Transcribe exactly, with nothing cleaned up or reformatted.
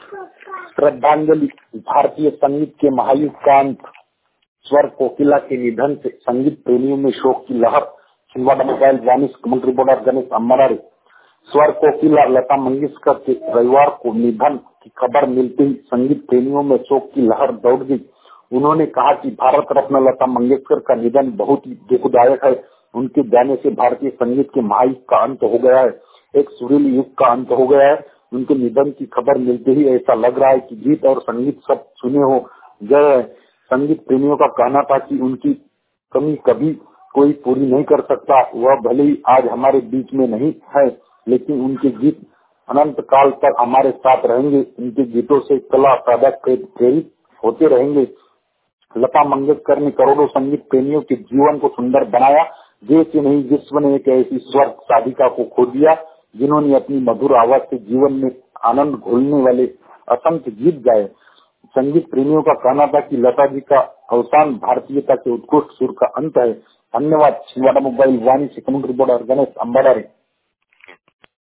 श्रद्धांजलि। भारतीय संगीत के महायुग का अंत। स्वर कोकिला के निधन से संगीत प्रेमियों में शोक की लहर। Chhindwara mobile Vaani commentary reporter Ganesh Ambari. स्वर कोकिला लता मंगेशकर के रविवार को निधन की खबर मिलते ही संगीत प्रेमियों में शोक की लहर दौड़ गई। उन्होंने कहा कि भारत रत्न लता मंगेशकर का निधन बहुत ही दुखदायक है। उनके जाने से भारतीय संगीत के महायुग का अंत हो गया है, एक सुरील युग का अंत हो गया है। उनके निधन की खबर मिलते ही ऐसा लग रहा है कि गीत और संगीत सब सुने हो गए। संगीत प्रेमियों का कहना था कि उनकी कमी कभी कोई पूरी नहीं कर सकता। वह भले ही आज हमारे बीच में नहीं है, लेकिन उनके गीत अनंत काल तक हमारे साथ रहेंगे। उनके गीतों से कला साधक प्रेरित होते रहेंगे। लता मंगेशकर ने करोड़ों संगीत प्रेमियों के जीवन को सुंदर बनाया। देश ही नहीं विश्व ने एक ऐसी स्वर साधिका को खो दिया जिन्होंने अपनी मधुर आवाज से जीवन में आनंद घोलने वाले असंख्य गीत गाए। संगीत प्रेमियों का कहना था कि लता जी का अवसान भारतीयता के उत्कृष्ट सुर का अंत है। धन्यवाद। छिंदवाड़ा मोबाइल वाणी से कमेंट्री रिपोर्टर गणेश अम्बारी।